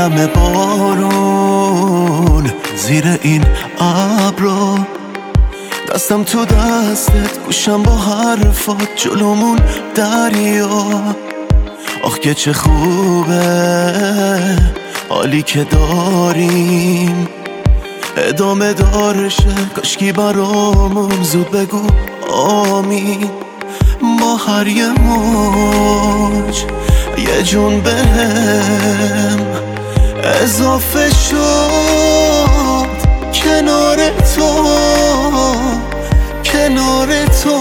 همه بارون زیر این ابرا، دستم تو دستت، گوشم با حرفات، جلومون دریا. آخ که چه خوبه حالی که داریم، ادامه دارشه کاشکی برامون زود بگو آمین. با هر یه موج یه جون بهم اضافه شد، کنار تو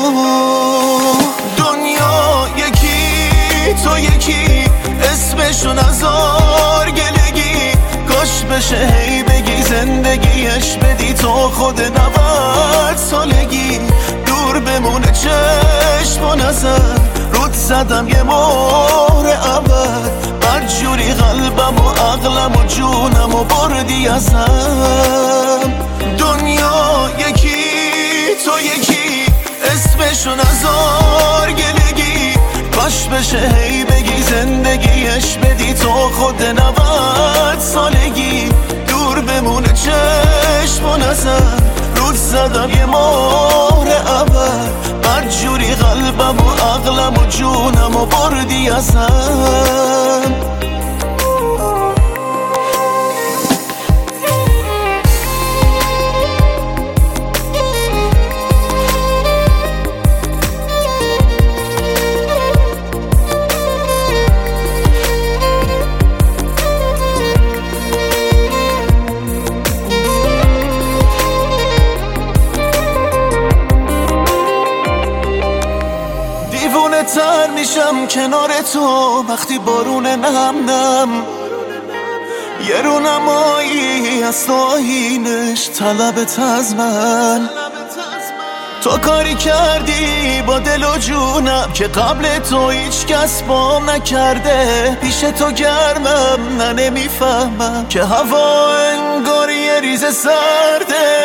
دنیا یکی تو یکی، اسمشو نذار گلگی، کاش بشه هی بگی زندگیش بدی تو خود 90 سالگی. دور بمونه چشم و نظر، رود زدم یه مهر ابد، بدجوری قلبم و عقلم و جونم و بردی ازم. دنیا یکی تو یکی، اسمشو نذار گلگی، کاش بشه هی بگی زندگیش بدی تو خود 90 سالگی. دور بمونه چشم و نظر، رود زدم یه مهر ابد، بدجوری قلبم و عقلم و جونم و بردی ازم. تر میشم کنار تو وقتی بارون نم نم، یه رونمایی از تو آیینش طلبت از من. تو کاری کردی با دل و جونم که قبل تو هیچ کس بام نکرده. پیش تو گرمم نه نمیفهمم که هوا انگار یه ریز سرده.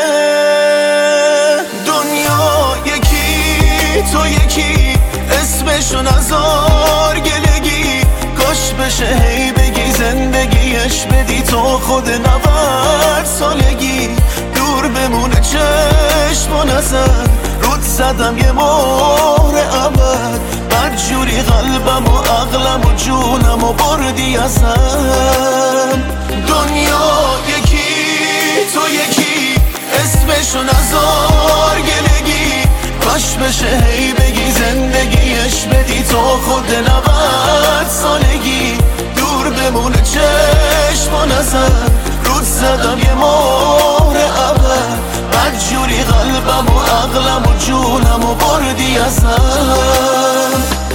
دنیا یکی تو یکی، اسمشو نذار گلگی، کاش بشه هی بگی زندگیش بدی تو خود 90 سالگی. دور بمونه چشم و نظر، رود زدم یه مهر ابد، بدجوری قلبم و عقلم و جونم و بردی ازم. دنیا یکی تو یکی، اسمشو نذار گلگی، کاش بشه هی بگی زندگیش بدی تو خود 90 سالگی. دور بمونه چشم و نظر، رود زدم یه مهر ابد، بدجوری قلبم و عقلم و جونم و بردی ازم.